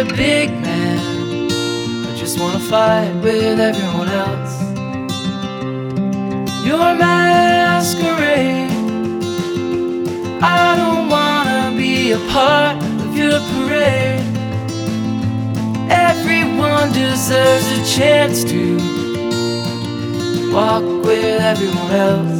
a big man, I just wanna fight with everyone else. Your masquerade, I don't wanna be a part of your parade. Everyone deserves a chance to walk with everyone else,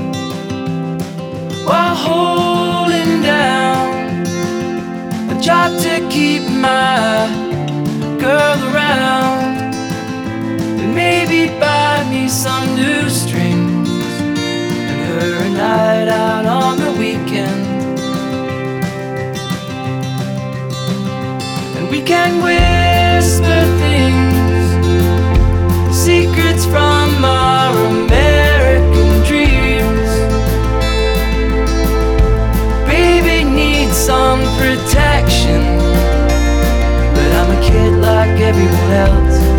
while holding down a job to keep my girl around, and maybe buy me some new strings and her a night out on the weekend. And we can whisper things, secrets from our American dreams. Baby needs some protection, but I'm a kid like everyone else.